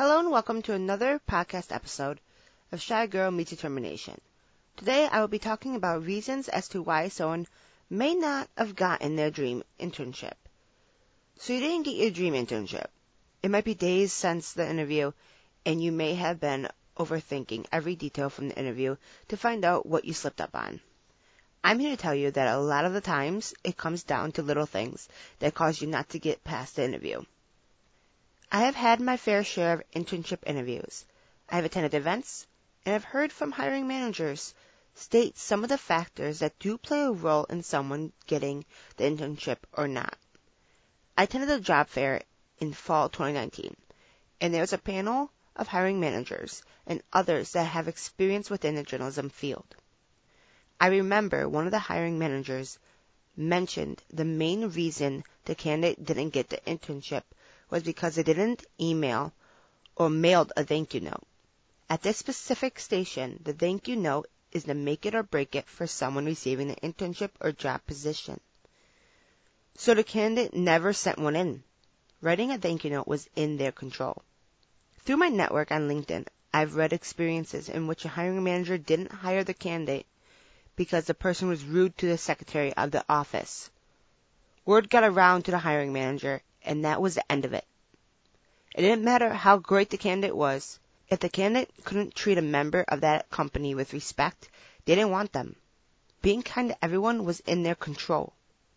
Hello and welcome to another podcast episode of Shy Girl Meets Determination. Today I will be talking about reasons as to why someone may not have gotten their dream internship. So you didn't get your dream internship. It might be days since the interview and you may have been overthinking every detail from the interview to find out what you slipped up on. I'm here to tell you that a lot of the times it comes down to little things that cause you not to get past the interview. I have had my fair share of internship interviews. I have attended events, and I've heard from hiring managers state some of the factors that do play a role in someone getting the internship or not. I attended a job fair in fall 2019, and there was a panel of hiring managers and others that have experience within the journalism field. I remember one of the hiring managers mentioned the main reason the candidate didn't get the internship was because they didn't email or mailed a thank you note. At this specific station, the thank you note is the make it or break it for someone receiving an internship or job position. So the candidate never sent one in. Writing a thank you note was in their control. Through my network on LinkedIn, I've read experiences in which a hiring manager didn't hire the candidate because the person was rude to the secretary of the office. Word got around to the hiring manager, and that was the end of it. It didn't matter how great the candidate was. If the candidate couldn't treat a member of that company with respect, they didn't want them. Being kind to everyone was in their control.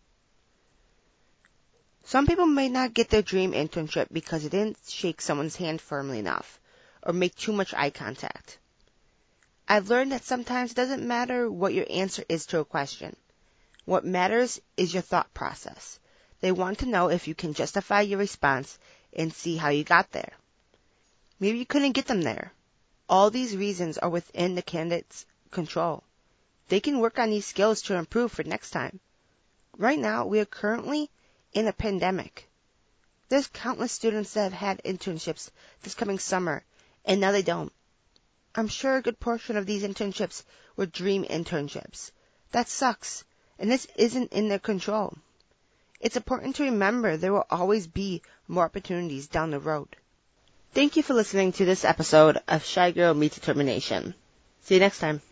Some people may not get their dream internship because they didn't shake someone's hand firmly enough or make too much eye contact. I've learned that sometimes it doesn't matter what your answer is to a question. What matters is your thought process. They want to know if you can justify your response and see how you got there. Maybe you couldn't get them there. All these reasons are within the candidate's control. They can work on these skills to improve for next time. Right now, we are currently in a pandemic. There's countless students that have had internships this coming summer, and now they don't. I'm sure a good portion of these internships were dream internships. That sucks, and this isn't in their control. It's important to remember there will always be more opportunities down the road. Thank you for listening to this episode of Shy Girl Meets Determination. See you next time.